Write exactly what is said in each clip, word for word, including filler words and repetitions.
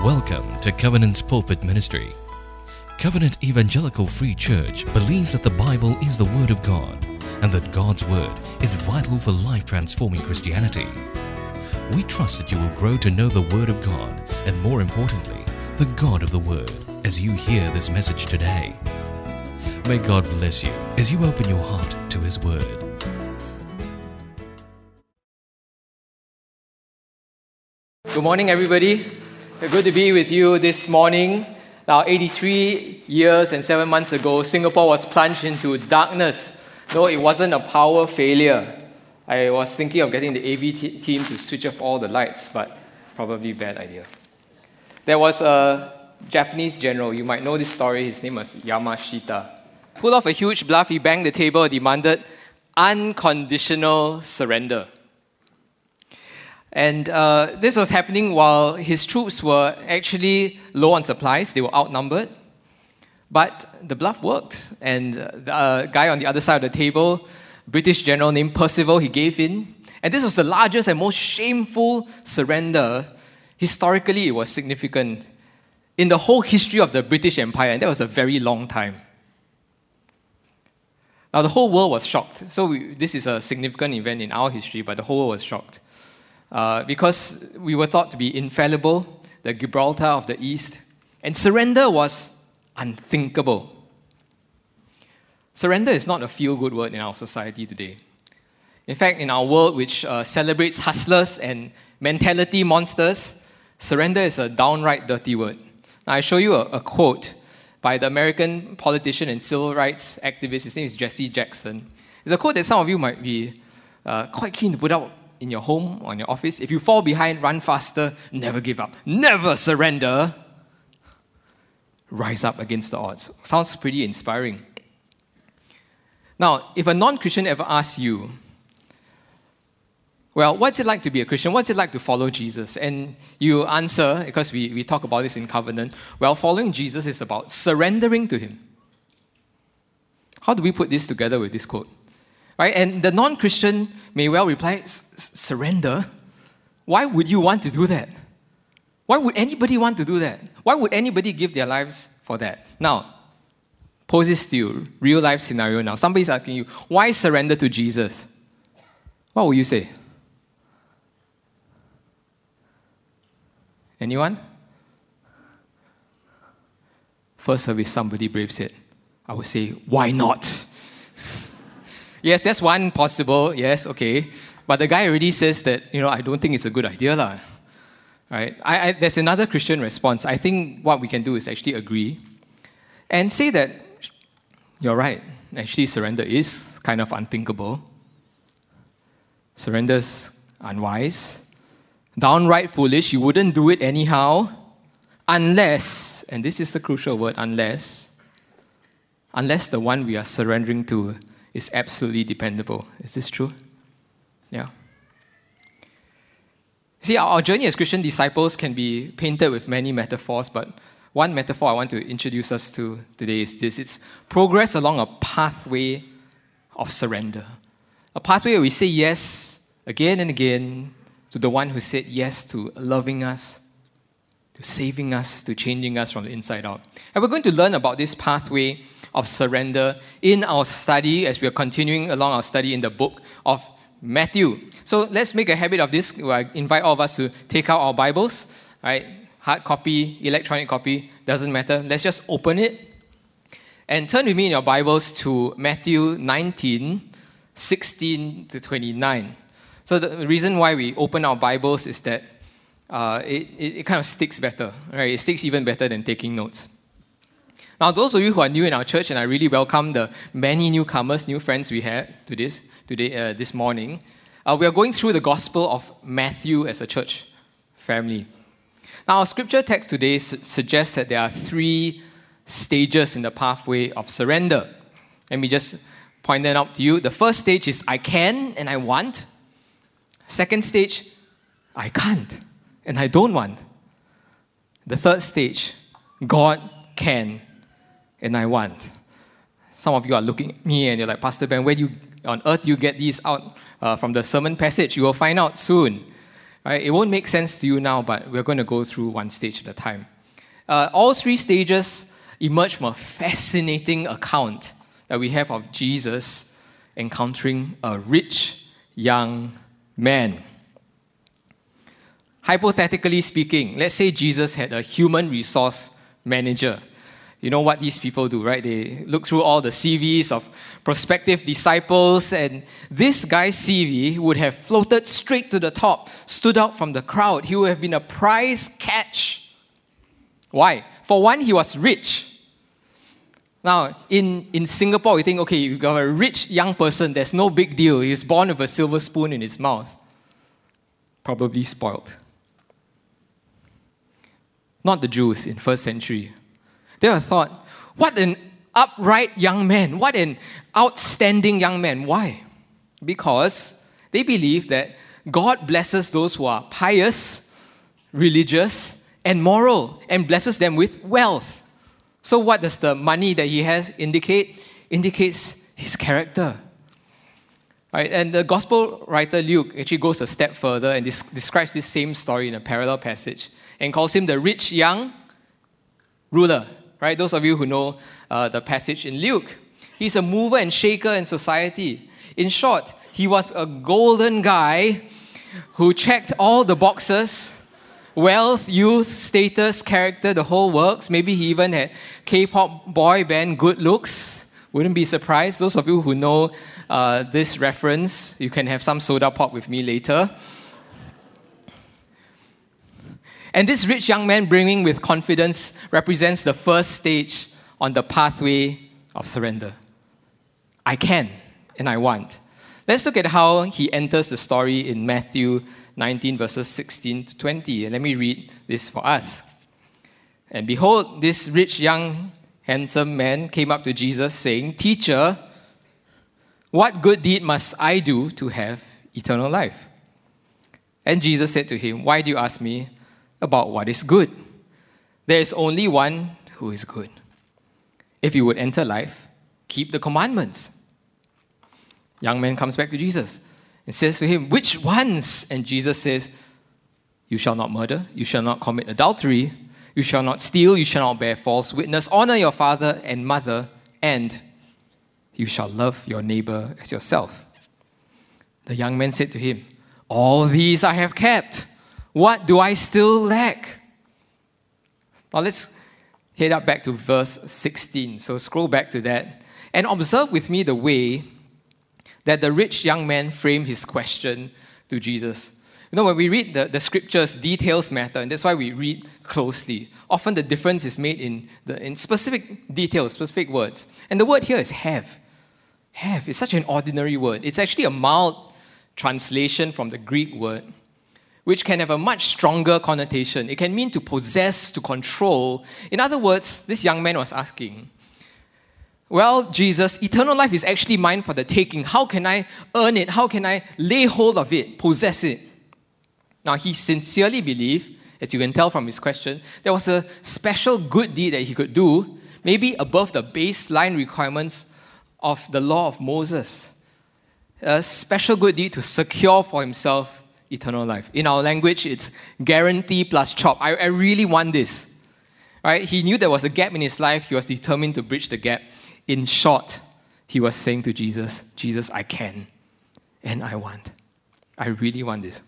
Welcome to Covenant's Pulpit Ministry. Covenant Evangelical Free Church believes that the Bible is the Word of God and that God's Word is vital for life-transforming Christianity. We trust that you will grow to know the Word of God and, more importantly, the God of the Word as you hear this message today. May God bless you as you open your heart to His Word. Good morning, everybody. Good to be with you this morning. Now, eighty-three years and seven months ago, Singapore was plunged into darkness. No, it wasn't a power failure. I was thinking of getting the A V t- team to switch off all the lights, but probably bad idea. There was a Japanese general, you might know this story, his name was Yamashita. Pulled off a huge bluff, he banged the table, demanded unconditional surrender. And uh, this was happening while his troops were actually low on supplies. They were outnumbered. But the bluff worked. And the uh, guy on the other side of the table, British general named Percival, he gave in. And this was the largest and most shameful surrender. Historically, it was significant in the whole history of the British Empire. And that was a very long time. Now, the whole world was shocked. So we, this is a significant event in our history, but the whole world was shocked. Uh, because we were thought to be infallible, the Gibraltar of the East, and surrender was unthinkable. Surrender is not a feel-good word in our society today. In fact, in our world, which uh, celebrates hustlers and mentality monsters, surrender is a downright dirty word. Now, I show you a, a quote by the American politician and civil rights activist. His name is Jesse Jackson. It's a quote that some of you might be uh, quite keen to put out in your home or in your office. If you fall behind, run faster, never give up, never surrender, rise up against the odds. Sounds pretty inspiring. Now, if a non-Christian ever asks you, well, what's it like to be a Christian? What's it like to follow Jesus? And you answer, because we, we talk about this in Covenant, well, following Jesus is about surrendering to Him. How do we put this together with this quote? Right? And the non-Christian may well reply, surrender? Why would you want to do that? Why would anybody want to do that? Why would anybody give their lives for that? Now, pose this to you, real life scenario now. Somebody's asking you, why surrender to Jesus? What will you say? Anyone? First service, somebody brave said, I would say, why not? Yes, that's one possible, yes, okay. But the guy already says that, you know, I don't think it's a good idea, lah. Right? I, I, there's another Christian response. I think what we can do is actually agree and say that you're right. Actually, surrender is kind of unthinkable. Surrender's unwise. Downright foolish. You wouldn't do it anyhow unless, and this is the crucial word, unless, unless the one we are surrendering to is absolutely dependable. Is this true? Yeah. See, our journey as Christian disciples can be painted with many metaphors, but one metaphor I want to introduce us to today is this. It's progress along a pathway of surrender. A pathway where we say yes again and again to the one who said yes to loving us, to saving us, to changing us from the inside out. And we're going to learn about this pathway of surrender in our study as we are continuing along our study in the book of Matthew. So let's make a habit of this. I invite all of us to take out our Bibles, right? Hard copy, electronic copy, doesn't matter. Let's just open it and turn with me in your Bibles to Matthew nineteen, sixteen to twenty-nine. So the reason why we open our Bibles is that uh, it, it, it kind of sticks better, right? It sticks even better than taking notes. Now, those of you who are new in our church, and I really welcome the many newcomers, new friends we had to this, today, uh, this morning, uh, we are going through the Gospel of Matthew as a church family. Now, our scripture text today su- suggests that there are three stages in the pathway of surrender. Let me just point that out to you. The first stage is I can and I want. Second stage, I can't and I don't want. The third stage, God can and I want. Some of you are looking at me and you're like, Pastor Ben, where do you, on earth do you get these out uh, from the sermon passage? You will find out soon. Right? It won't make sense to you now, but we're going to go through one stage at a time. Uh, all three stages emerge from a fascinating account that we have of Jesus encountering a rich young man. Hypothetically speaking, let's say Jesus had a human resource manager. You know what these people do, right? They look through all the C Vs of prospective disciples, and this guy's C V would have floated straight to the top, stood out from the crowd. He would have been a prize catch. Why? For one, he was rich. Now, in, in Singapore, we think, okay, you've got a rich young person, there's no big deal. He was born with a silver spoon in his mouth. Probably spoiled. Not the Jews in first century. They would have thought, what an upright young man, what an outstanding young man. Why? Because they believe that God blesses those who are pious, religious, and moral, and blesses them with wealth. So what does the money that he has indicate? Indicates his character. Right? And the gospel writer Luke actually goes a step further and des- describes this same story in a parallel passage and calls him the rich young ruler. Right? Those of you who know uh, the passage in Luke, he's a mover and shaker in society. In short, he was a golden guy who checked all the boxes: wealth, youth, status, character, the whole works. Maybe he even had K-pop boy band good looks. Wouldn't be surprised. Those of you who know uh, this reference, you can have some soda pop with me later. And this rich young man bringing with confidence represents the first stage on the pathway of surrender. I can and I want. Let's look at how he enters the story in Matthew nineteen, verses sixteen to twenty. And let me read this for us. And behold, this rich young handsome man came up to Jesus saying, "Teacher, what good deed must I do to have eternal life?" And Jesus said to him, "Why do you ask me about what is good? There is only one who is good. If you would enter life, keep the commandments." Young man comes back to Jesus and says to him, "Which ones?" And Jesus says, "You shall not murder, you shall not commit adultery, you shall not steal, you shall not bear false witness, honor your father and mother, and you shall love your neighbor as yourself." The young man said to him, "All these I have kept. What do I still lack?" Now let's head up back to verse sixteen. So scroll back to that and observe with me the way that the rich young man framed his question to Jesus. You know, when we read the, the scriptures, details matter, and that's why we read closely. Often the difference is made in, the, in specific details, specific words. And the word here is have. Have is such an ordinary word. It's actually a mild translation from the Greek word, which can have a much stronger connotation. It can mean to possess, to control. In other words, this young man was asking, well, Jesus, eternal life is actually mine for the taking. How can I earn it? How can I lay hold of it, possess it? Now, he sincerely believed, as you can tell from his question, there was a special good deed that he could do, maybe above the baseline requirements of the law of Moses. A special good deed to secure for himself eternal life. In our language, it's guarantee plus chop. I, I really want this. Right? He knew there was a gap in his life. He was determined to bridge the gap. In short, he was saying to Jesus, Jesus, I can and I want. I really want this.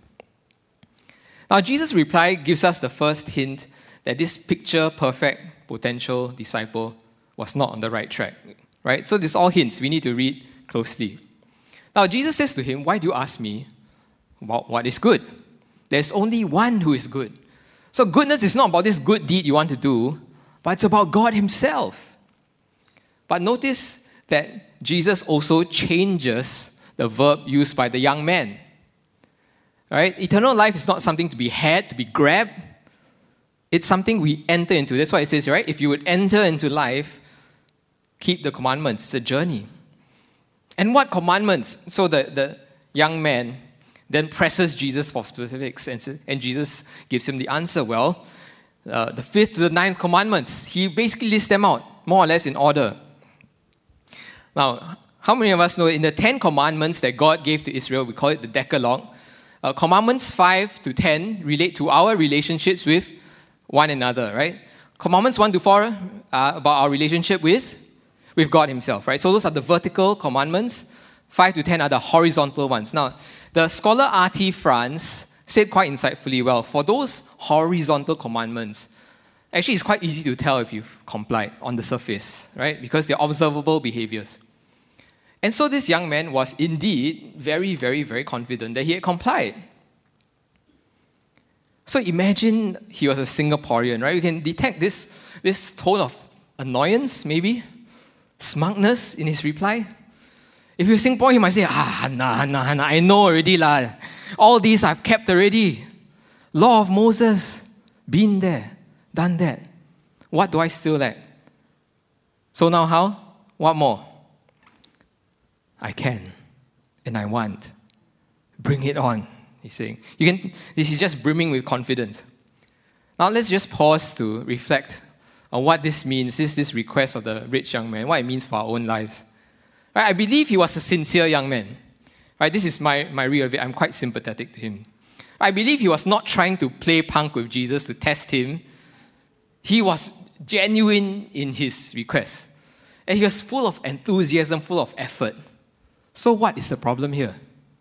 Now, Jesus' reply gives us the first hint that this picture-perfect potential disciple was not on the right track. Right? So this all hints. We need to read closely. Now, Jesus says to him, why do you ask me about what is good? There's only one who is good. So goodness is not about this good deed you want to do, but it's about God himself. But notice that Jesus also changes the verb used by the young man. Right? Eternal life is not something to be had, to be grabbed. It's something we enter into. That's why it says, right? If you would enter into life, keep the commandments. It's a journey. And what commandments? So the, the young man then presses Jesus for specifics, and, and Jesus gives him the answer. Well, uh, the fifth to the ninth commandments, he basically lists them out, more or less in order. Now, how many of us know in the Ten Commandments that God gave to Israel, we call it the Decalogue, Uh, commandments five to ten relate to our relationships with one another, right? Commandments one to four are about our relationship with, with God himself, right? So those are the vertical commandments. five to ten are the horizontal ones. Now, the scholar R T France said quite insightfully, well, for those horizontal commandments, actually it's quite easy to tell if you've complied on the surface, right? Because they're observable behaviors. And so this young man was indeed very, very, very confident that he had complied. So imagine he was a Singaporean, right? You can detect this, this tone of annoyance, maybe, smugness in his reply. If you're Singaporean, you might say, ah, nah, nah, nah, I know already lah. All these I've kept already. Law of Moses, been there, done that. What do I still lack? So now how? What more? I can, and I want. Bring it on, he's saying. You can. This is just brimming with confidence. Now let's just pause to reflect on what this means, this, this request of the rich young man, what it means for our own lives. Right, I believe he was a sincere young man. Right, this is my, my real of it. I'm quite sympathetic to him. I believe he was not trying to play punk with Jesus to test him. He was genuine in his request. And he was full of enthusiasm, full of effort. So what is the problem here?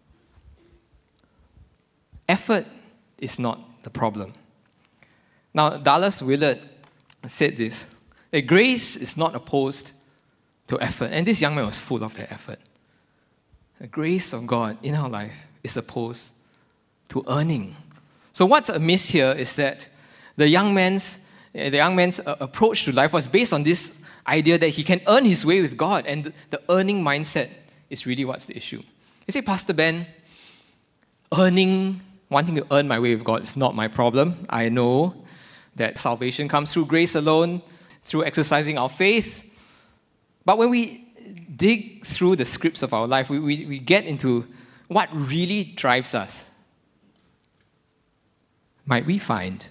Effort is not the problem. Now, Dallas Willard said this, that grace is not opposed to effort. And this young man was full of that effort. The grace of God in our life is opposed to earning. So what's amiss here is that the young man's, the young man's approach to life was based on this idea that he can earn his way with God, and the earning mindset is really what's the issue. You say, Pastor Ben, earning, wanting to earn my way with God is not my problem. I know that salvation comes through grace alone, through exercising our faith. But when we dig through the scripts of our life, we, we, we get into what really drives us. Might we find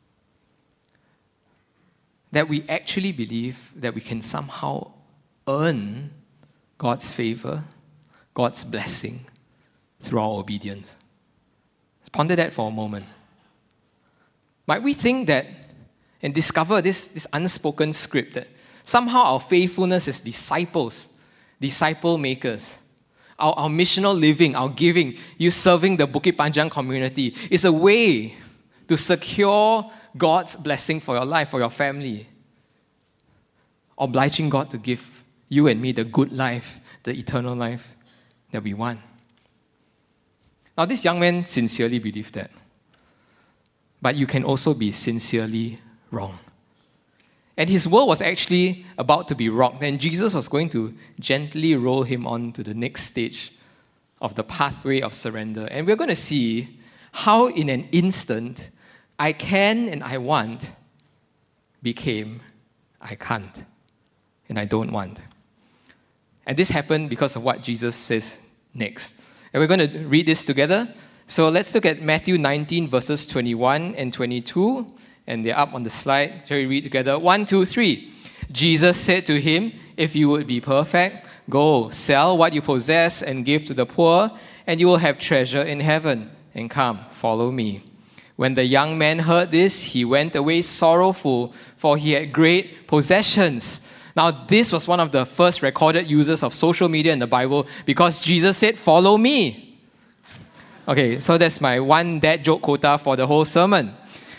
that we actually believe that we can somehow earn God's favor, God's blessing through our obedience? Let's ponder that for a moment. Might we think that and discover this, this unspoken script that somehow our faithfulness as disciples, disciple makers, our, our missional living, our giving, you serving the Bukit Panjang community is a way to secure God's blessing for your life, for your family, obliging God to give you and me the good life, the eternal life that we want. Now, this young man sincerely believed that. But you can also be sincerely wrong. And his world was actually about to be rocked, and Jesus was going to gently roll him on to the next stage of the pathway of surrender. And we're going to see how in an instant, I can and I want became I can't and I don't want. And this happened because of what Jesus says next. And we're going to read this together. So let's look at Matthew nineteen, verses twenty-one and twenty-two. And they're up on the slide. Shall we read together? One, two, three. Jesus said to him, if you would be perfect, go, sell what you possess and give to the poor, and you will have treasure in heaven. And come, follow me. When the young man heard this, he went away sorrowful, for he had great possessions. Now, this was one of the first recorded uses of social media in the Bible because Jesus said, follow me. Okay, so that's my one dad joke quota for the whole sermon.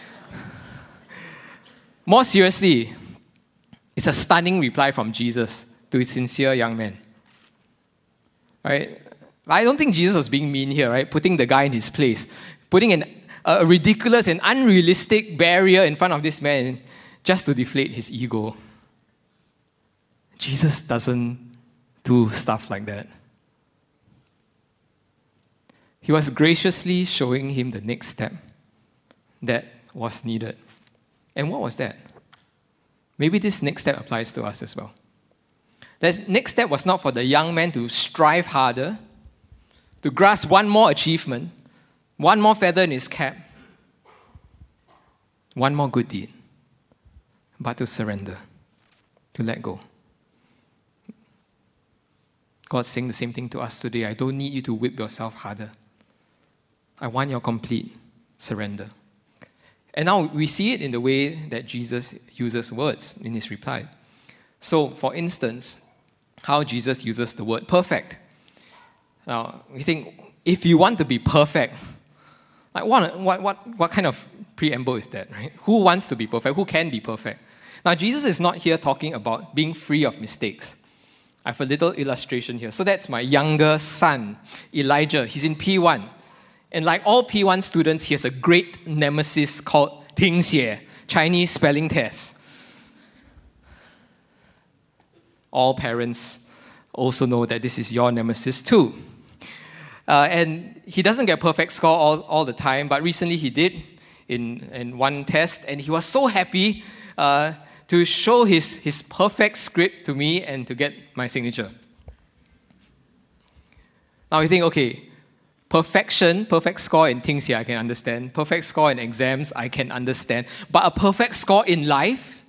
More seriously, it's a stunning reply from Jesus to a sincere young man. Right? I don't think Jesus was being mean here, right? Putting the guy in his place. Putting an, a ridiculous and unrealistic barrier in front of this man just to deflate his ego. Jesus doesn't do stuff like that. He was graciously showing him the next step that was needed. And what was that? Maybe this next step applies to us as well. That next step was not for the young man to strive harder, to grasp one more achievement, one more feather in his cap, one more good deed, but to surrender, to let go. God's saying the same thing to us today. I don't need you to whip yourself harder. I want your complete surrender. And now we see it in the way that Jesus uses words in his reply. So, for instance, how Jesus uses the word perfect. Now, we think, if you want to be perfect, like what, what, what, what kind of preamble is that, right? Who wants to be perfect? Who can be perfect? Now, Jesus is not here talking about being free of mistakes. I have a little illustration here. So that's my younger son, Elijah. He's in P one. And like all P one students, he has a great nemesis called 听写, Chinese spelling test. All parents also know that this is your nemesis too. Uh, and he doesn't get perfect score all, all the time, but recently he did in, in one test, and he was so happy uh, to show his, his perfect script to me and to get my signature. Now you think, okay, perfection, perfect score in things here I can understand. Perfect score in exams I can understand. But a perfect score in life?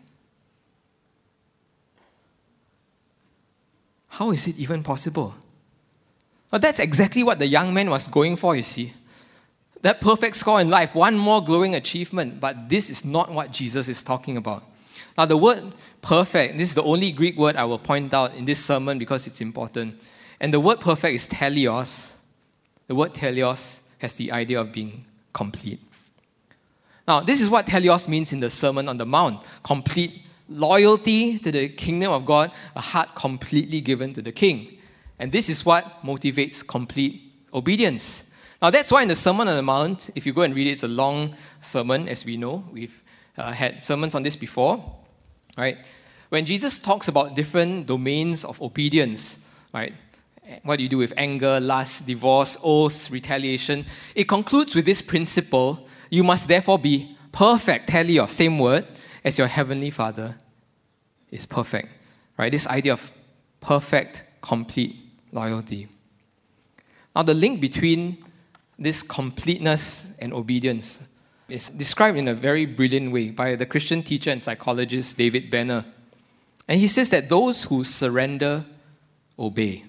How is it even possible? Well, that's exactly what the young man was going for, you see. That perfect score in life, one more glowing achievement. But this is not what Jesus is talking about. Now, the word perfect, this is the only Greek word I will point out in this sermon because it's important. And the word perfect is teleos. The word teleos has the idea of being complete. Now, this is what teleos means in the Sermon on the Mount. Complete loyalty to the kingdom of God, a heart completely given to the king. And this is what motivates complete obedience. Now, that's why in the Sermon on the Mount, if you go and read it, it's a long sermon, as we know. We've uh, had sermons on this before, right? When Jesus talks about different domains of obedience, right? What do you do with anger, lust, divorce, oaths, retaliation? It concludes with this principle: you must therefore be perfect, teleos, same word, as your heavenly Father is perfect. Right? This idea of perfect, complete loyalty. Now, the link between this completeness and obedience is described in a very brilliant way by the Christian teacher and psychologist David Benner. And he says that those who surrender obey.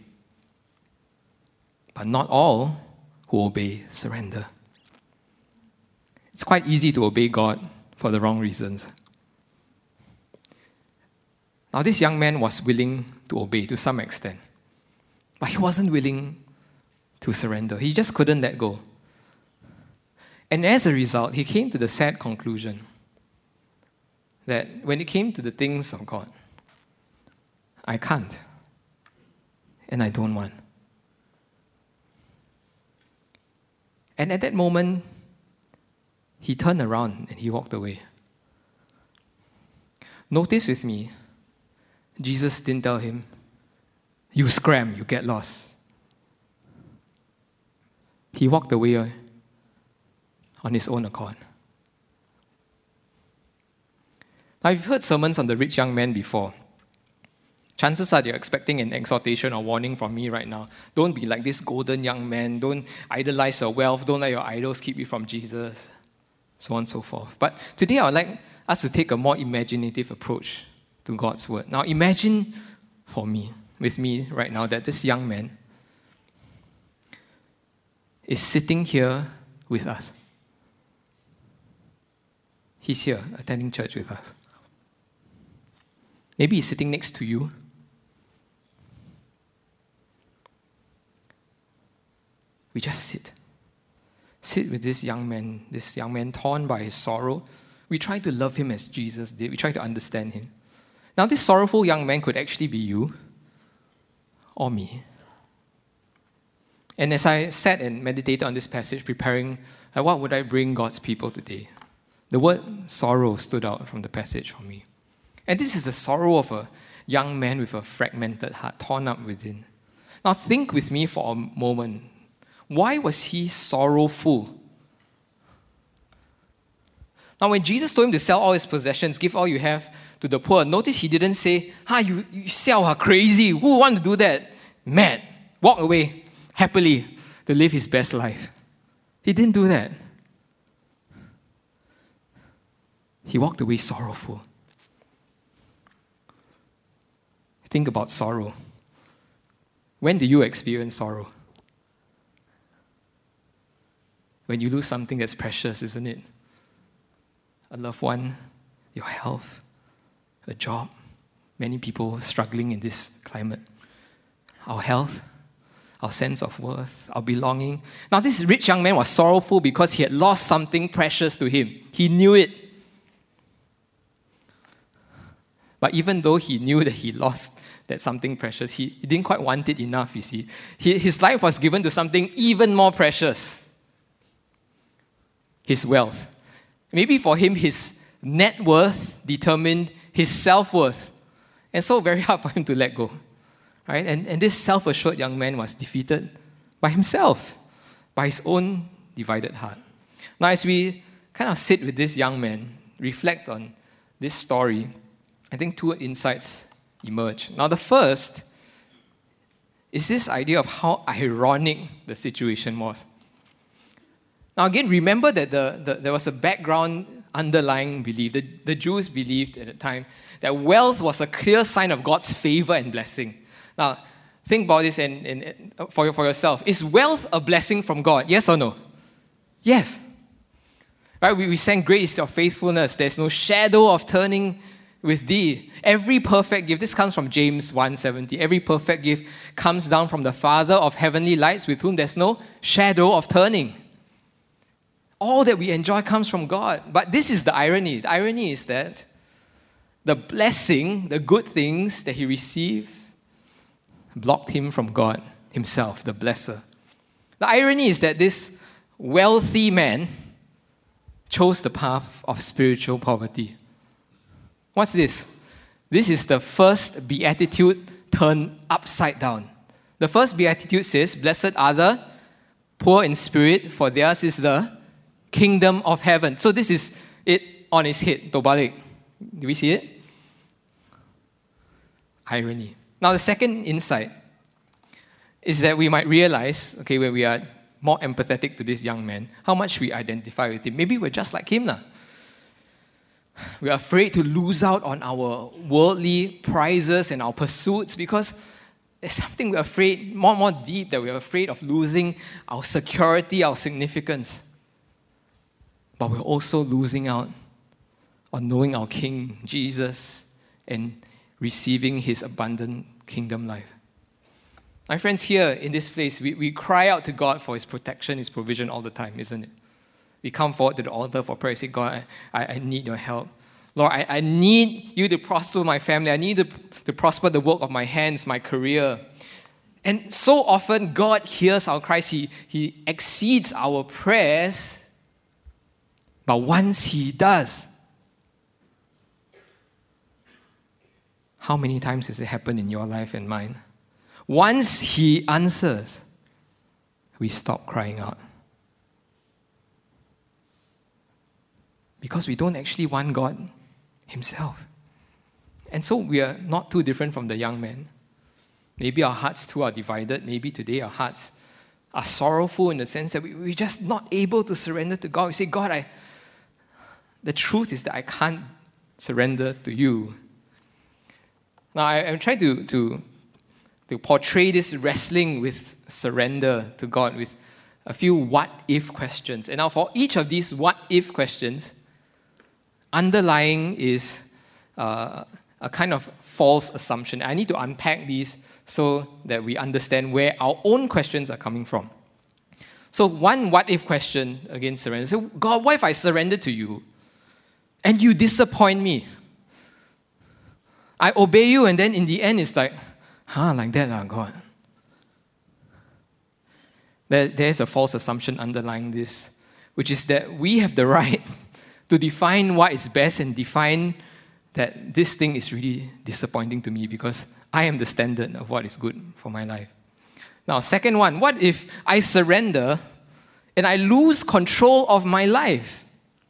But not all who obey surrender. It's quite easy to obey God for the wrong reasons. Now, this young man was willing to obey to some extent, but he wasn't willing to surrender. He just couldn't let go. And as a result, he came to the sad conclusion that when it came to the things of God, I can't, and I don't want. And at that moment, he turned around and he walked away. Notice with me, Jesus didn't tell him, you scram, you get lost. He walked away on his own accord. Now, you've heard sermons on the rich young man before. Chances are you're expecting an exhortation or warning from me right now. Don't be like this golden young man. Don't idolize your wealth. Don't let your idols keep you from Jesus. So on and so forth. But today I would like us to take a more imaginative approach to God's word. Now imagine for me, with me right now, that this young man is sitting here with us. He's here attending church with us. Maybe he's sitting next to you. We just sit. Sit with this young man, this young man torn by his sorrow. We try to love him as Jesus did. We try to understand him. Now, this sorrowful young man could actually be you or me. And as I sat and meditated on this passage, preparing, like, what would I bring God's people today? The word sorrow stood out from the passage for me. And this is the sorrow of a young man with a fragmented heart, torn up within. Now, think with me for a moment. Why was he sorrowful? Now, when Jesus told him to sell all his possessions, give all you have to the poor, notice he didn't say, ah, you, you sell her crazy. Who would want to do that? Mad. Walk away happily to live his best life. He didn't do that. He walked away sorrowful. Think about sorrow. When do you experience sorrow? when you lose something that's precious, isn't it? A loved one, your health, a job. Many people struggling in this climate. Our health, our sense of worth, our belonging. Now, this rich young man was sorrowful because he had lost something precious to him. He knew it. But even though he knew that he lost that something precious, he, he didn't quite want it enough, you see. He, his life was given to something even more precious. His wealth. Maybe for him, his net worth determined his self-worth. And so very hard for him to let go. Right? And, and this self-assured young man was defeated by himself, by his own divided heart. Now, as we kind of sit with this young man, reflect on this story, I think two insights emerge. Now, the first is this idea of how ironic the situation was. Now, again, remember that the, the, there was a background underlying belief. The, the Jews believed at the time that wealth was a clear sign of God's favor and blessing. Now, think about this and, and, and for, for yourself. Is wealth a blessing from God? Yes or no? Yes. Right? We, we sang, "Great is your faithfulness. There's no shadow of turning with thee." Every perfect gift, this comes from James one seventy. Every perfect gift comes down from the Father of heavenly lights, with whom there's no shadow of turning. All that we enjoy comes from God. But this is the irony. The irony is that the blessing, the good things that he received, blocked him from God himself, the blesser. The irony is that this wealthy man chose the path of spiritual poverty. What's this? This is the first beatitude turned upside down. The first beatitude says, "Blessed are the poor in spirit, for theirs is the kingdom of heaven." So this is it on its head. Tobalik. Do we see it? Irony. Now, the second insight is that we might realize, okay, when we are more empathetic to this young man, how much we identify with him. Maybe we're just like him. Lah. We are afraid to lose out on our worldly prizes and our pursuits because there's something we're afraid, more and more deep, that we're afraid of losing our security, our significance. But we're also losing out on knowing our King, Jesus, and receiving his abundant kingdom life. My friends, here in this place, we, we cry out to God for his protection, his provision all the time, isn't it? We come forward to the altar for prayer and say, "God, I, I need your help. Lord, I, I need you to prosper my family. I need to, to prosper the work of my hands, my career." And so often, God hears our cries. He, he exceeds our prayers. But once he does, how many times has it happened in your life and mine? Once he answers, we stop crying out. Because we don't actually want God himself. And so we are not too different from the young man. Maybe our hearts too are divided. Maybe today our hearts are sorrowful in the sense that we, we're just not able to surrender to God. We say, "God, I, the truth is that I can't surrender to you." Now, I, I'm trying to, to, to portray this wrestling with surrender to God with a few what-if questions. And now for each of these what-if questions, underlying is uh, a kind of false assumption. I need to unpack these so that we understand where our own questions are coming from. So one what-if question against surrender. So, "God, what if I surrender to you and you disappoint me? I obey you and then in the end it's like, huh, like that, ah, God." There, there's a false assumption underlying this, which is that we have the right to define what is best and define that this thing is really disappointing to me because I am the standard of what is good for my life. Now, second one, what if I surrender and I lose control of my life?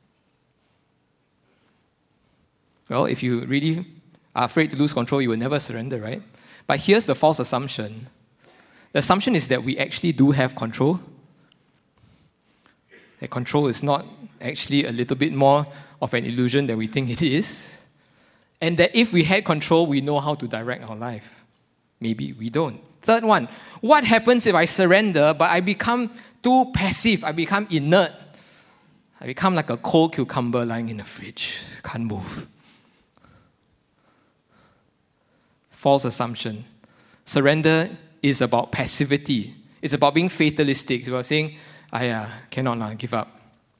Well, if you really are afraid to lose control, you will never surrender, right? But here's the false assumption. The assumption is that we actually do have control. That control is not actually a little bit more of an illusion than we think it is. And that if we had control, we know how to direct our life. Maybe we don't. Third one, what happens if I surrender, but I become too passive. I become inert. I become like a cold cucumber lying in the fridge. Can't move. False assumption. Surrender is about passivity. It's about being fatalistic. It's about saying, I uh, cannot uh, give up.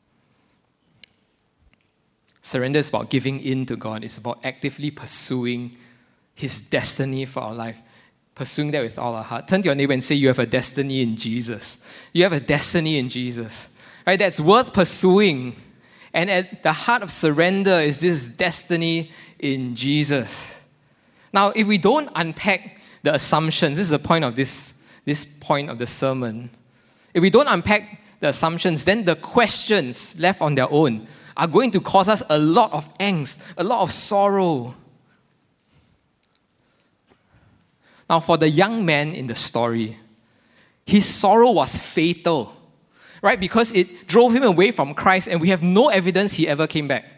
Surrender is about giving in to God. It's about actively pursuing His destiny for our life. Pursuing that with all our heart. Turn to your neighbor and say, you have a destiny in Jesus. You have a destiny in Jesus. Right? That's worth pursuing. And at the heart of surrender is this destiny in Jesus. Now, if we don't unpack the assumptions, this is the point of this, this point of the sermon. If we don't unpack the assumptions, then the questions left on their own are going to cause us a lot of angst, a lot of sorrow. Now, for the young man in the story, his sorrow was fatal, right? Because it drove him away from Christ, and we have no evidence he ever came back.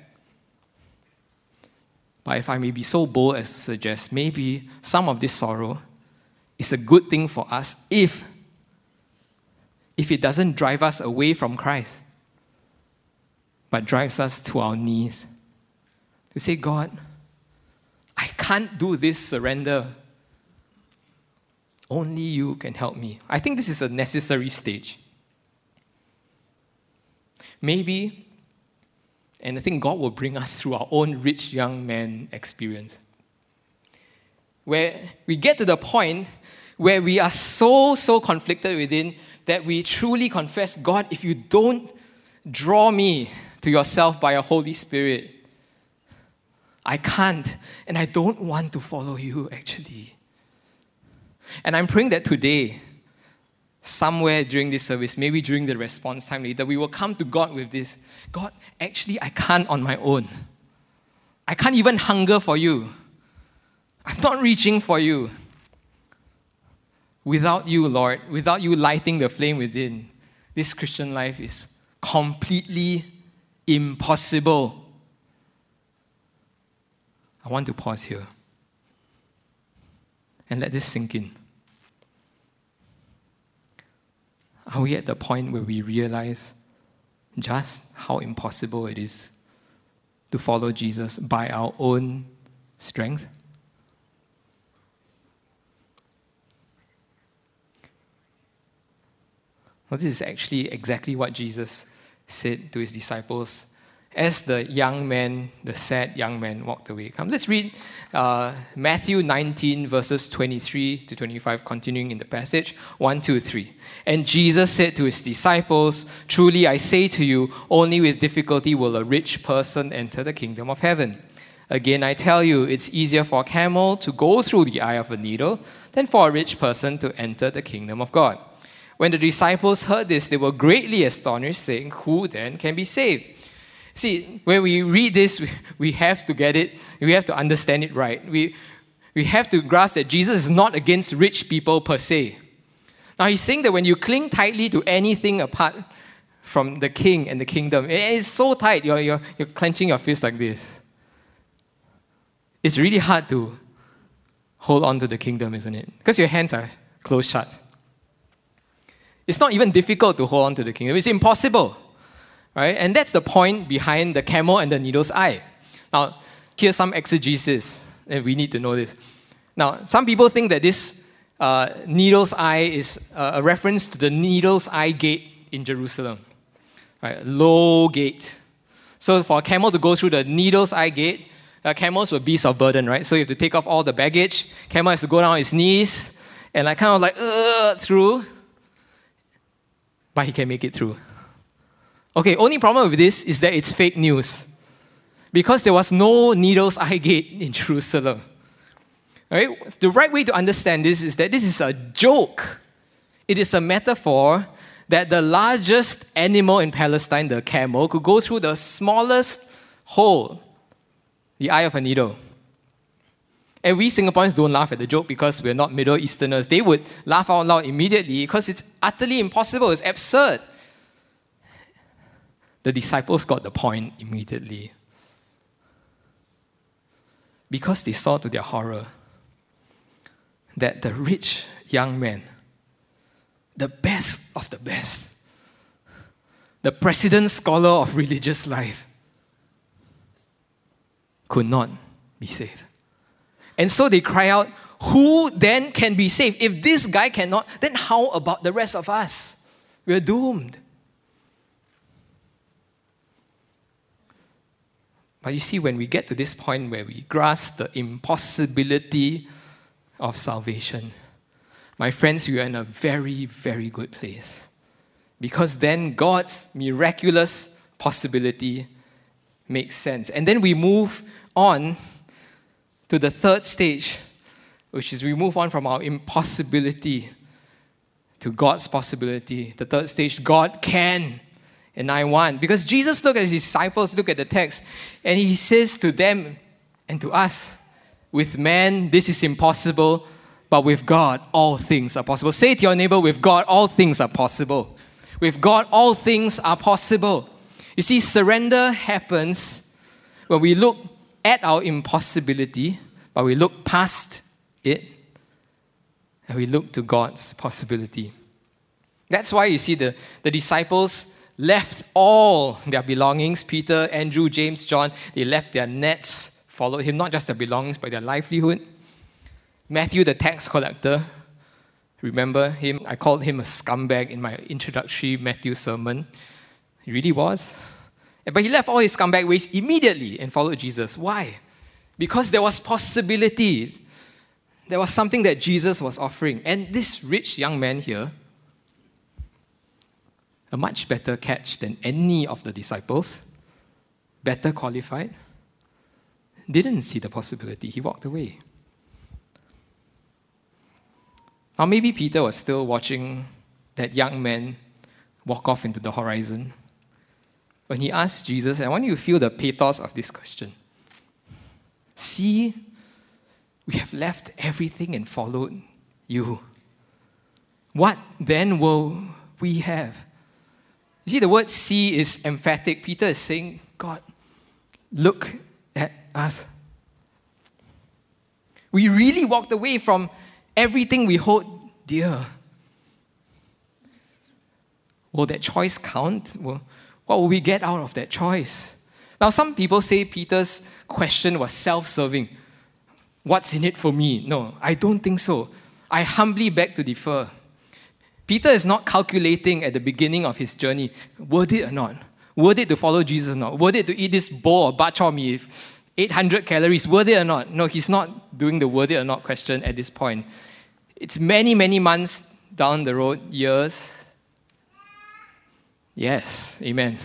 But if I may be so bold as to suggest, maybe some of this sorrow is a good thing for us if, if it doesn't drive us away from Christ, but drives us to our knees. To say, God, I can't do this surrender. Only you can help me. I think this is a necessary stage. Maybe, and I think God will bring us through our own rich young man experience, where we get to the point where we are so, so conflicted within that we truly confess, God, if you don't draw me to yourself by your Holy Spirit, I can't, and I don't want to follow you, actually. And I'm praying that today, somewhere during this service, maybe during the response time later, we will come to God with this. God, actually, I can't on my own. I can't even hunger for you. I'm not reaching for you. Without you, Lord, without you lighting the flame within, this Christian life is completely impossible. I want to pause here and let this sink in. Are we at the point where we realize just how impossible it is to follow Jesus by our own strength? Well, this is actually exactly what Jesus said to his disciples as the young man, the sad young man, walked away. Come, let's read uh, Matthew nineteen, verses twenty-three to twenty-five, continuing in the passage. One, two, three. And Jesus said to his disciples, truly I say to you, only with difficulty will a rich person enter the kingdom of heaven. Again, I tell you, it's easier for a camel to go through the eye of a needle than for a rich person to enter the kingdom of God. When the disciples heard this, they were greatly astonished, saying, who then can be saved? See, when we read this, we, we have to get it, we have to understand it right. We, we have to grasp that Jesus is not against rich people per se. Now, he's saying that when you cling tightly to anything apart from the king and the kingdom, it is so tight, you're, you're, you're clenching your fist like this. It's really hard to hold on to the kingdom, isn't it? Because your hands are closed shut. It's not even difficult to hold on to the kingdom. It's impossible. Right? And that's the point behind the camel and the needle's eye. Now, here's some exegesis, and we need to know this. Now, some people think that this uh, needle's eye is uh, a reference to the needle's eye gate in Jerusalem. Right? Low gate. So for a camel to go through the needle's eye gate, uh, camels were beasts of burden, right? So you have to take off all the baggage. Camel has to go down on his knees and like kind of like, uh, through. But he can make it through. Okay, only problem with this is that it's fake news. Because there was no needle's eye gate in Jerusalem. Right? The right way to understand this is that this is a joke. It is a metaphor that the largest animal in Palestine, the camel, could go through the smallest hole, the eye of a needle. And we Singaporeans don't laugh at the joke because we're not Middle Easterners. They would laugh out loud immediately because it's utterly impossible, it's absurd. The disciples got the point immediately. Because they saw to their horror that the rich young man, the best of the best, the president scholar of religious life, could not be saved. And so they cry out, who then can be saved? If this guy cannot, then how about the rest of us? We're doomed. But you see, when we get to this point where we grasp the impossibility of salvation, my friends, we are in a very, very good place. Because then God's miraculous possibility makes sense. And then we move on to the third stage, which is we move on from our impossibility to God's possibility. The third stage, God can and I want. Because Jesus looked at his disciples, look at the text, and he says to them and to us, with man, this is impossible, but with God, all things are possible. Say to your neighbor, with God, all things are possible. With God, all things are possible. You see, surrender happens when we look at our impossibility, but we look past it, and we look to God's possibility. That's why you see the, the disciples left all their belongings. Peter, Andrew, James, John, they left their nets, followed him, not just their belongings, but their livelihood. Matthew, the tax collector, remember him? I called him a scumbag in my introductory Matthew sermon. He really was. But he left all his scumbag ways immediately and followed Jesus. Why? Because there was possibility. There was something that Jesus was offering. And this rich young man here, a much better catch than any of the disciples, better qualified, didn't see the possibility. He walked away. Now maybe Peter was still watching that young man walk off into the horizon when he asked Jesus, and I want you to feel the pathos of this question. See, we have left everything and followed you. What then will we have? You see, the word see is emphatic. Peter is saying, God, look at us. We really walked away from everything we hold dear. Will that choice count? Will, what will we get out of that choice? Now, some people say Peter's question was self-serving. What's in it for me? No, I don't think so. I humbly beg to differ. Peter is not calculating at the beginning of his journey, worth it or not? Worth it to follow Jesus or not? Worth it to eat this bowl of bak chor mee with eight hundred calories? Worth it or not? No, he's not doing the worth it or not question at this point. It's many, many months down the road, years. Yes, amen.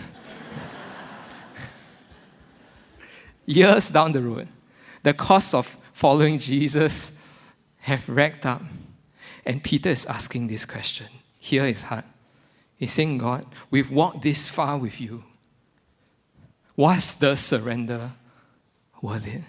Years down the road, the costs of following Jesus have racked up. And Peter is asking this question. Hear his heart. He's saying, God, we've walked this far with you. Was the surrender worth it?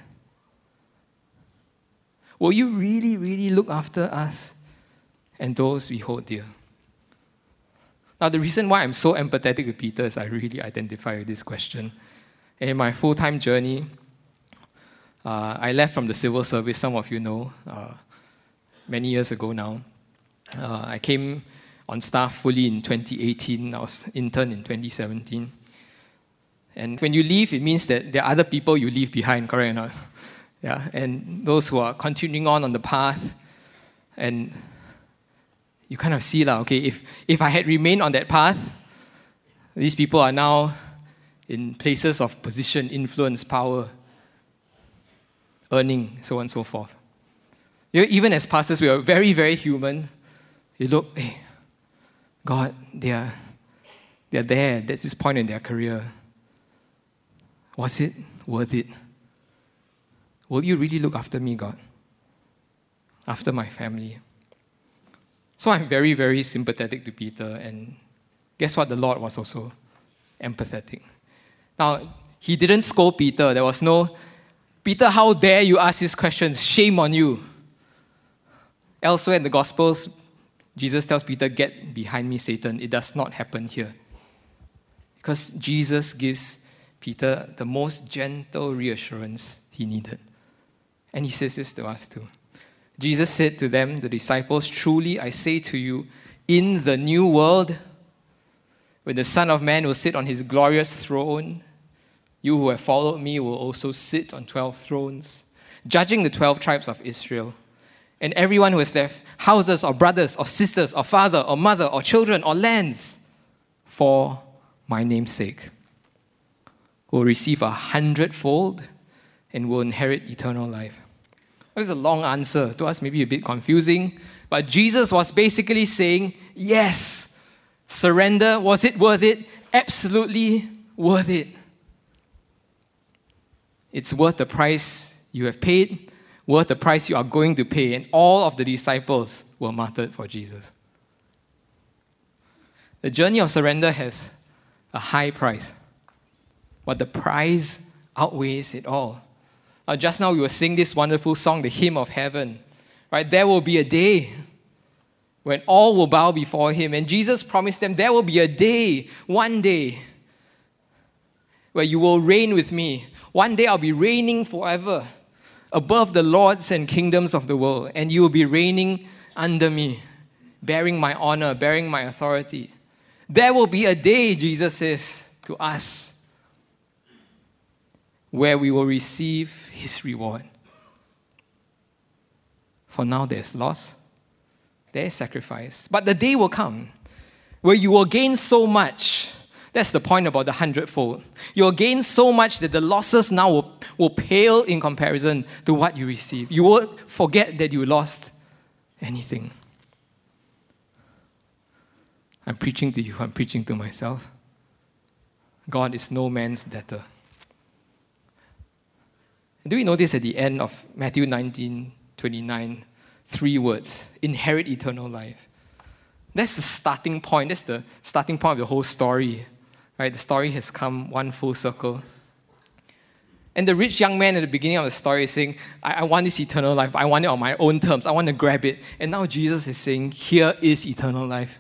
Will you really, really look after us and those we hold dear? Now, the reason why I'm so empathetic with Peter is I really identify with this question. In my full-time journey, uh, I left from the civil service, some of you know, uh, many years ago now. Uh, I came on staff fully in twenty eighteen. I was intern in twenty seventeen. And when you leave, it means that there are other people you leave behind, correct or not? Yeah, and those who are continuing on on the path, and you kind of see, okay, if, if I had remained on that path, these people are now in places of position, influence, power, earning, so on and so forth. You know, even as pastors, we are very, very human. You look, hey, God, they are, they are there. That's this point in their career. Was it worth it? Will you really look after me, God? After my family? So I'm very, very sympathetic to Peter, and guess what? The Lord was also empathetic. Now, he didn't scold Peter. There was no, Peter, how dare you ask these questions? Shame on you. Elsewhere in the Gospels, Jesus tells Peter, get behind me, Satan. It does not happen here. Because Jesus gives Peter the most gentle reassurance he needed. And he says this to us too. Jesus said to them, the disciples, truly I say to you, in the new world, when when the Son of Man will sit on his glorious throne, you who have followed me will also sit on twelve thrones, judging the twelve tribes of Israel. And everyone who has left houses or brothers or sisters or father or mother or children or lands for my name's sake will receive a hundredfold and will inherit eternal life. That is a long answer. To us, maybe a bit confusing. But Jesus was basically saying, yes, surrender. Was it worth it? Absolutely worth it. It's worth the price you have paid, worth the price you are going to pay. And all of the disciples were martyred for Jesus. The journey of surrender has a high price, but the price outweighs it all. Now, just now we were singing this wonderful song, the Hymn of Heaven. Right? There will be a day when all will bow before him. And Jesus promised them there will be a day, one day, where you will reign with me. One day I'll be reigning forever above the lords and kingdoms of the world. And you will be reigning under me, bearing my honor, bearing my authority. There will be a day, Jesus says to us, where we will receive his reward. For now there's loss, there's sacrifice. But the day will come where you will gain so much. That's the point about the hundredfold. You'll gain so much that the losses now will, will pale in comparison to what you receive. You won't forget that you lost anything. I'm preaching to you, I'm preaching to myself. God is no man's debtor. Do we notice at the end of Matthew nineteen twenty-nine, three words, inherit eternal life. That's the starting point. That's the starting point of the whole story. Right? The story has come one full circle. And the rich young man at the beginning of the story is saying, I, I want this eternal life, but I want it on my own terms. I want to grab it. And now Jesus is saying, here is eternal life.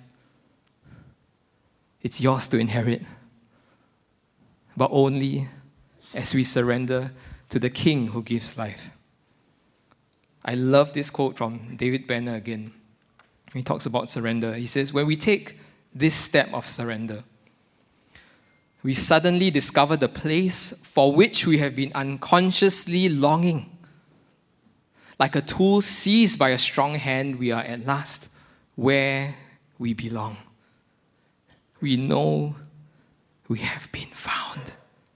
It's yours to inherit. But only as we surrender to the King who gives life. I love this quote from David Banner again. He talks about surrender. He says, when we take this step of surrender, we suddenly discover the place for which we have been unconsciously longing. Like a tool seized by a strong hand, we are at last where we belong. We know we have been found.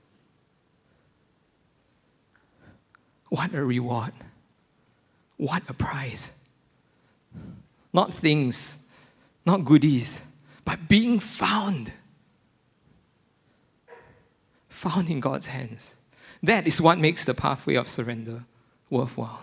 What a reward. What a prize. Not things, not goodies, but being found. Found in God's hands. That is what makes the pathway of surrender worthwhile.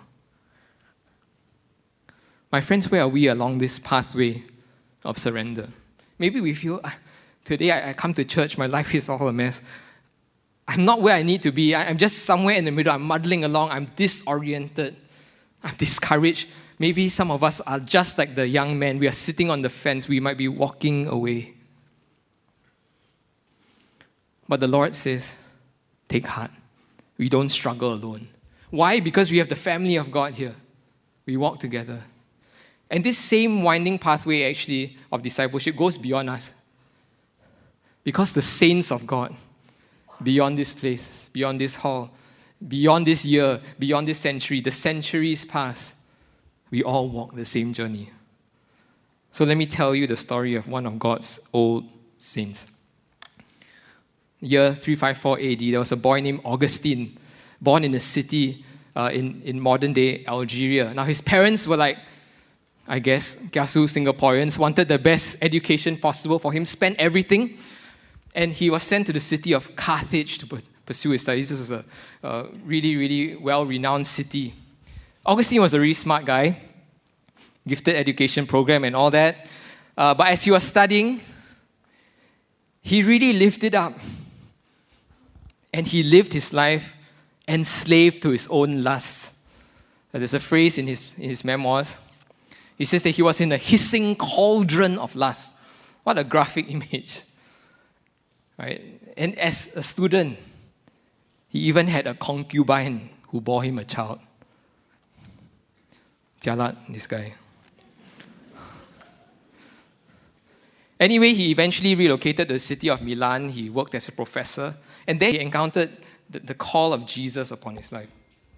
My friends, where are we along this pathway of surrender? Maybe we feel, ah, today I, I come to church, my life is all a mess. I'm not where I need to be. I, I'm just somewhere in the middle. I'm muddling along. I'm disoriented. I'm discouraged. Maybe some of us are just like the young man. We are sitting on the fence. We might be walking away. But the Lord says, take heart. We don't struggle alone. Why? Because we have the family of God here. We walk together. And this same winding pathway actually of discipleship goes beyond us. Because the saints of God, beyond this place, beyond this hall, beyond this year, beyond this century, the centuries past, we all walk the same journey. So let me tell you the story of one of God's old saints. Year three fifty-four A D, there was a boy named Augustine, born in a city uh, in, in modern-day Algeria. Now his parents were like, I guess, kiasu Singaporeans, wanted the best education possible for him, spent everything, and he was sent to the city of Carthage to pursue his studies. This was a, a really, really well-renowned city. Augustine was a really smart guy, gifted education program and all that. Uh, but as he was studying, he really lived it up. And he lived his life enslaved to his own lusts. There's a phrase in his, in his memoirs. He says that he was in a hissing cauldron of lust. What a graphic image. Right? And as a student, he even had a concubine who bore him a child. Jialat, this guy. Anyway, he eventually relocated to the city of Milan. He worked as a professor. And there he encountered the, the call of Jesus upon his life.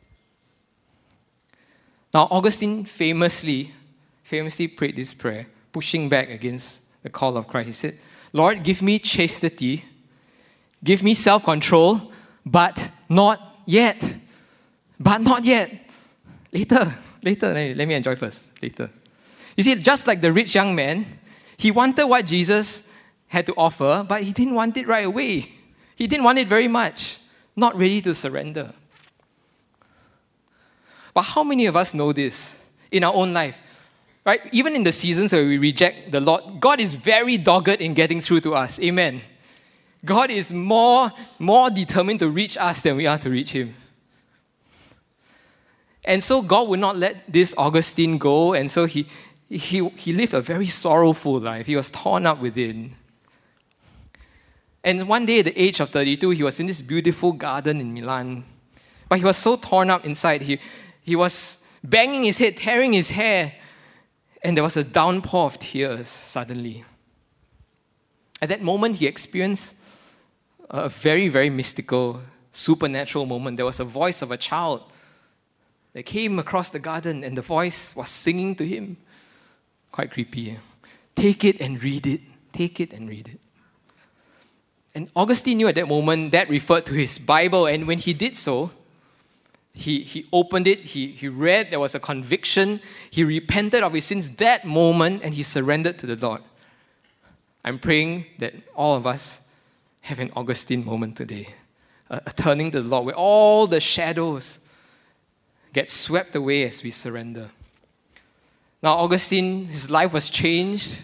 Now, Augustine famously, famously prayed this prayer, pushing back against the call of Christ. He said, Lord, give me chastity, give me self-control, but not yet. But not yet. Later, later, let me enjoy first, later. You see, just like the rich young man, he wanted what Jesus had to offer, but he didn't want it right away. He didn't want it very much, not ready to surrender. But how many of us know this in our own life? Right? Even in the seasons where we reject the Lord, God is very dogged in getting through to us. Amen. God is more, more determined to reach us than we are to reach Him. And so God would not let this Augustine go, and so he, he, he lived a very sorrowful life. He was torn up within. And one day at the age of thirty-two, he was in this beautiful garden in Milan. But he was so torn up inside, he, he was banging his head, tearing his hair, and there was a downpour of tears suddenly. At that moment, he experienced a very, very mystical, supernatural moment. There was a voice of a child that came across the garden, and the voice was singing to him. Quite creepy. Take it and read it. Take it and read it. And Augustine knew at that moment that referred to his Bible, and when he did so, he, he opened it, he, he read, there was a conviction, he repented of his sins that moment, and he surrendered to the Lord. I'm praying that all of us have an Augustine moment today, a, a turning to the Lord, where all the shadows get swept away as we surrender. Now, Augustine, his life was changed,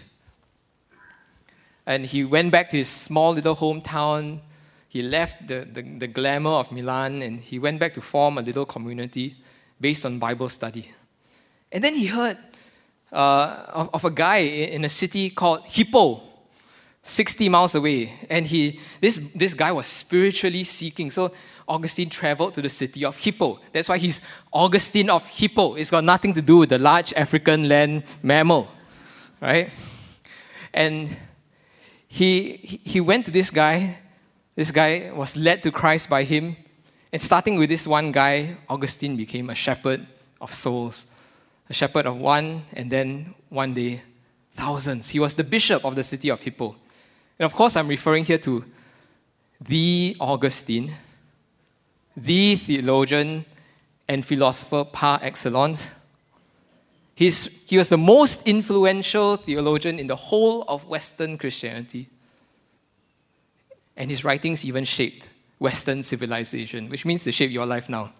and he went back to his small little hometown. He left the, the, the glamour of Milan, and he went back to form a little community based on Bible study. And then he heard uh, of, of a guy in a city called Hippo, sixty miles away. And he this, this guy was spiritually seeking. So Augustine traveled to the city of Hippo. That's why he's Augustine of Hippo. It's got nothing to do with the large African land mammal, right? And he he went to this guy. This guy was led to Christ by him. And starting with this one guy, Augustine became a shepherd of souls. A shepherd of one, and then one day, thousands. He was the bishop of the city of Hippo. And of course, I'm referring here to the Augustine, the theologian and philosopher par excellence. He's, he was the most influential theologian in the whole of Western Christianity. And his writings even shaped Western civilization, which means they shape your life now.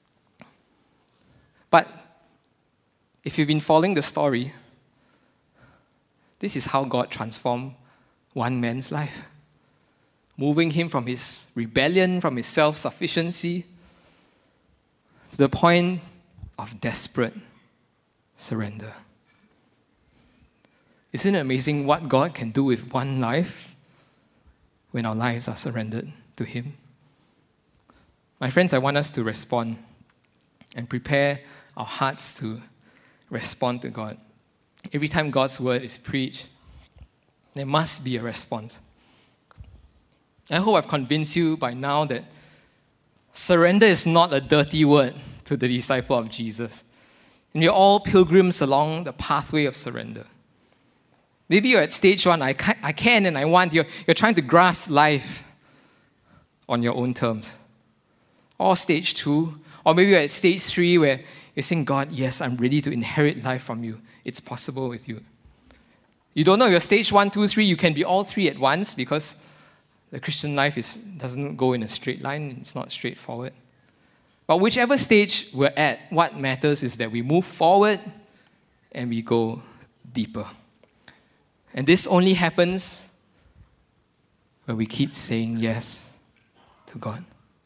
But if you've been following the story, this is how God transformed one man's life, moving him from his rebellion, from his self-sufficiency, to the point of desperate surrender. Isn't it amazing what God can do with one life when our lives are surrendered to Him? My friends, I want us to respond and prepare our hearts to respond to God. Every time God's word is preached, there must be a response. I hope I've convinced you by now that surrender is not a dirty word to the disciple of Jesus. And we're all pilgrims along the pathway of surrender. Maybe you're at stage one, I can, I can and I want. You're, you're trying to grasp life on your own terms. Or stage two, or maybe you're at stage three where you're saying, God, yes, I'm ready to inherit life from you. It's possible with you. You don't know, you're stage one, two, three, you can be all three at once because the Christian life is, doesn't go in a straight line, it's not straightforward. But whichever stage we're at, what matters is that we move forward and we go deeper. And this only happens when we keep saying yes to God.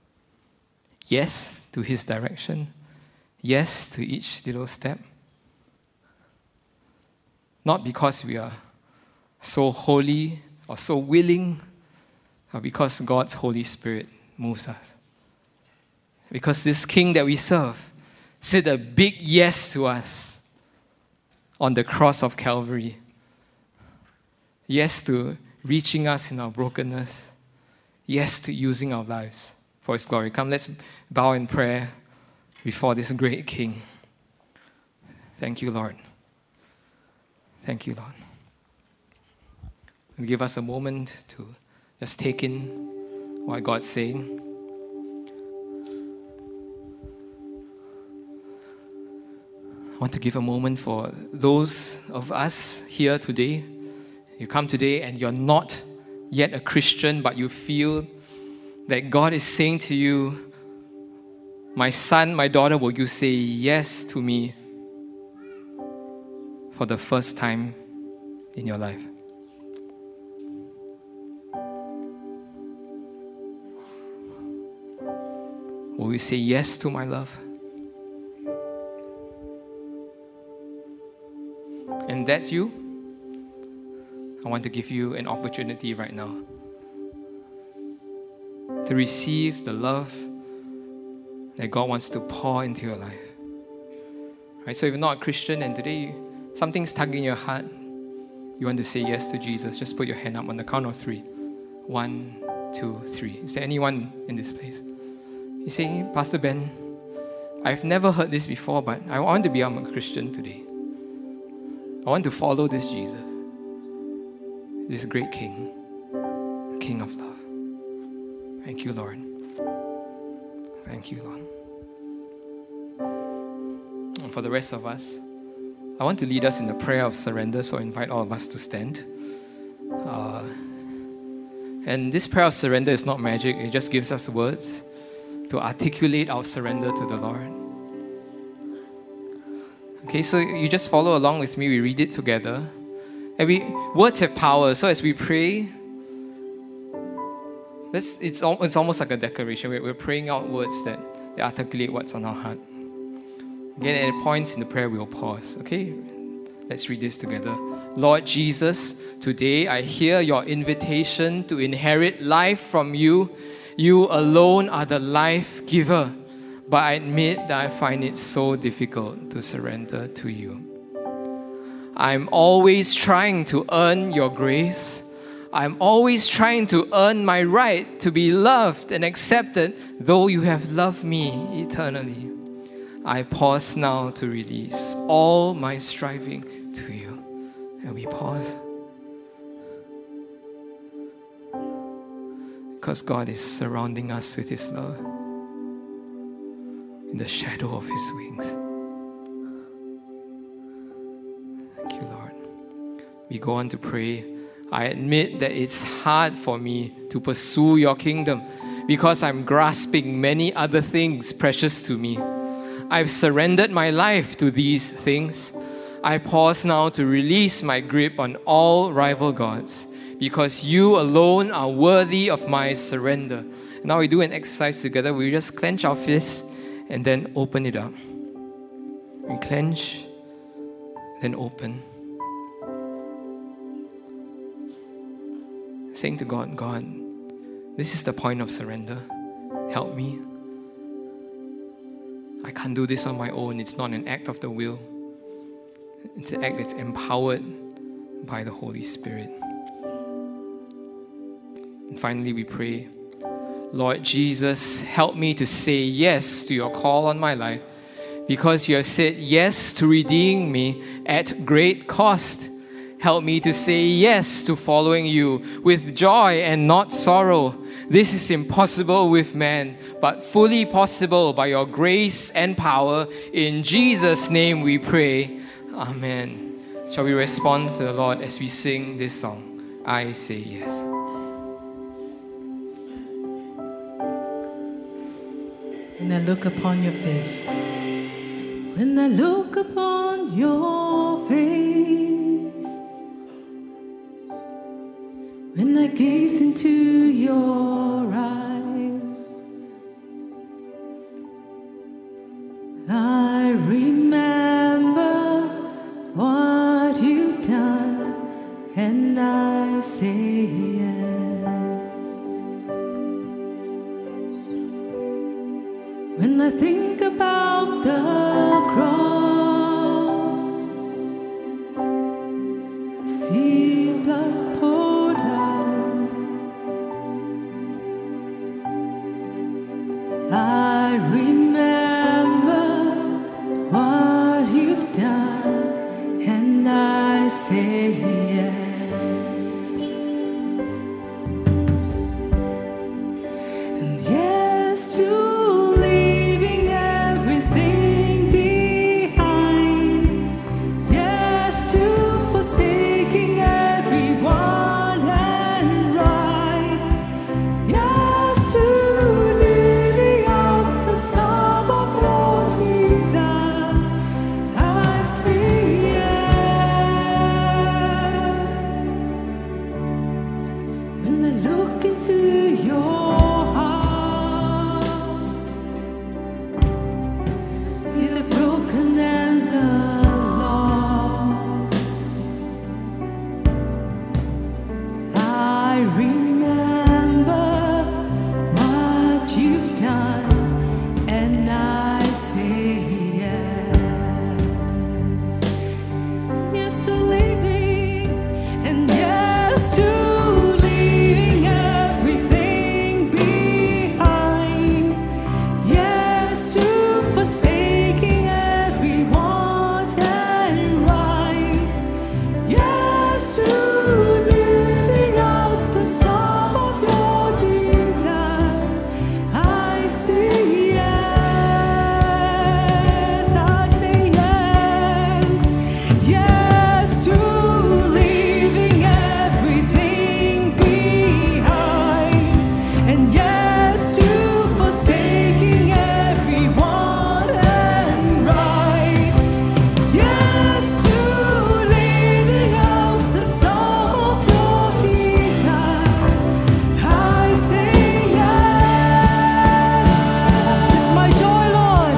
Yes to His direction. Yes to each little step. Not because we are so holy or so willing, but because God's Holy Spirit moves us. Because this King that we serve said a big yes to us on the cross of Calvary. Yes to reaching us in our brokenness. Yes to using our lives for His glory. Come, let's bow in prayer before this great King. Thank you, Lord. Thank you, Lord. And give us a moment to just take in what God's saying. I want to give a moment for those of us here today. You come today and you're not yet a Christian, but you feel that God is saying to you, my son, my daughter, will you say yes to me for the first time in your life? Will you say yes to my love? And that's you. I want to give you an opportunity right now to receive the love that God wants to pour into your life. Right? So if you're not a Christian and today something's tugging your heart, you want to say yes to Jesus, just put your hand up on the count of three. One, two, three. Is there anyone in this place? You're saying, Pastor Ben, I've never heard this before, but I want to become a Christian today. I want to follow this Jesus, this great King, King of love. Thank you, Lord. Thank you, Lord. And for the rest of us, I want to lead us in the prayer of surrender, so I invite all of us to stand. Uh, and this prayer of surrender is not magic, it just gives us words to articulate our surrender to the Lord. Okay, so you just follow along with me. We read it together. And we words have power. So as we pray, let's, it's, al- it's almost like a declaration. We're, we're praying out words that, that articulate what's on our heart. Again, at points in the prayer, we'll pause. Okay, let's read this together. Lord Jesus, today I hear your invitation to inherit life from you. You alone are the life giver. But I admit that I find it so difficult to surrender to you. I'm always trying to earn your grace. I'm always trying to earn my right to be loved and accepted, though you have loved me eternally. I pause now to release all my striving to you. And we pause. Because God is surrounding us with His love. In the shadow of His wings. Thank you, Lord. We go on to pray. I admit that it's hard for me to pursue your kingdom because I'm grasping many other things precious to me. I've surrendered my life to these things. I pause now to release my grip on all rival gods because you alone are worthy of my surrender. Now we do an exercise together. We just clench our fists and then open it up. We clench, then open. Saying to God, God, this is the point of surrender. Help me. I can't do this on my own. It's not an act of the will. It's an act that's empowered by the Holy Spirit. And finally, we pray, Lord Jesus, help me to say yes to your call on my life because you have said yes to redeeming me at great cost. Help me to say yes to following you with joy and not sorrow. This is impossible with man, but fully possible by your grace and power. In Jesus' name we pray. Amen. Shall we respond to the Lord as we sing this song? I say yes. When I look upon your face, when I look upon your face, when I gaze into your eyes, I remember what you've done, and I say yes. When I think about the cross, see blood pour I remember what you've done, and I say yes. And yes to leaving everything behind. Yes to forsaking everyone and right. Yes to living out the sum of your desires. I say yes. When I look into your heart, see the broken and the lost. I remember what you've done, and I say yes. Yes to living, and yes to leaving everything behind. Yes to forsaking every want and right. Yes to living out the sum of your desires. I say yes. I say yes. Yes to leaving everything behind. And yes to forsaking every want and right. Yes to living out the sum of your desires. I say yes. It's my joy, Lord.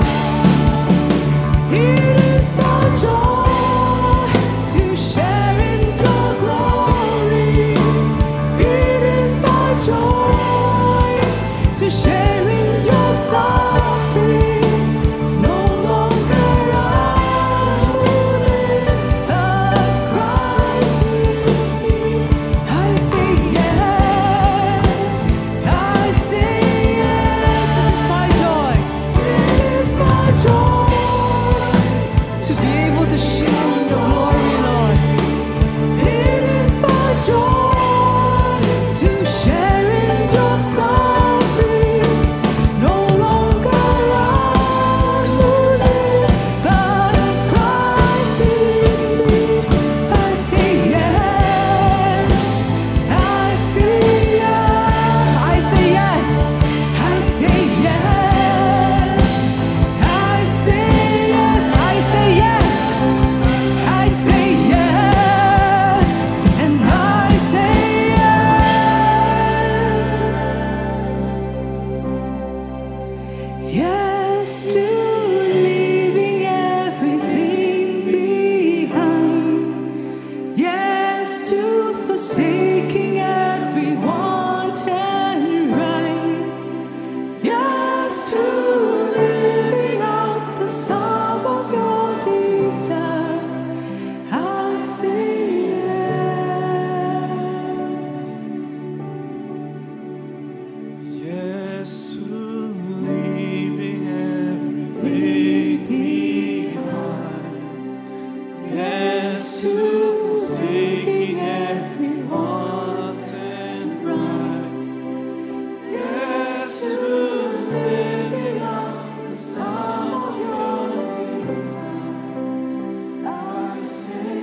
It is my joy to share in your glory. It is my joy to share in your suffering. No longer I who live, but Christ in me. I say yes. I say yes. It's my joy. It is my joy to be able to share in your glory, Lord. It is my joy to share in your suffering. No longer I who live, but Christ in me. I say yes. I say yes. I say yes. I say yes. I say yes. I say yes. I say yes. And I say yes. Yes to leaving everything behind. Yes to forsaking every want and right. Yes to living out the sum of your desires. I say yes. Yes to leaving everything behind. Yes to forsaking every want and right. Yes to living out the sum of your desires. I say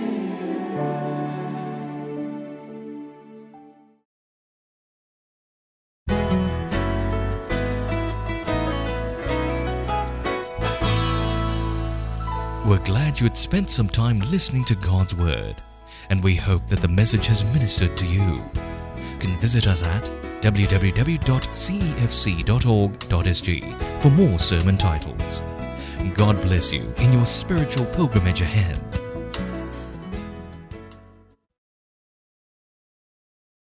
We're glad you had spent some time listening to God's Word, and we hope that the message has ministered to you. You can visit us at w w w dot c e f c dot org dot s g for more sermon titles. God bless you in your spiritual pilgrimage ahead.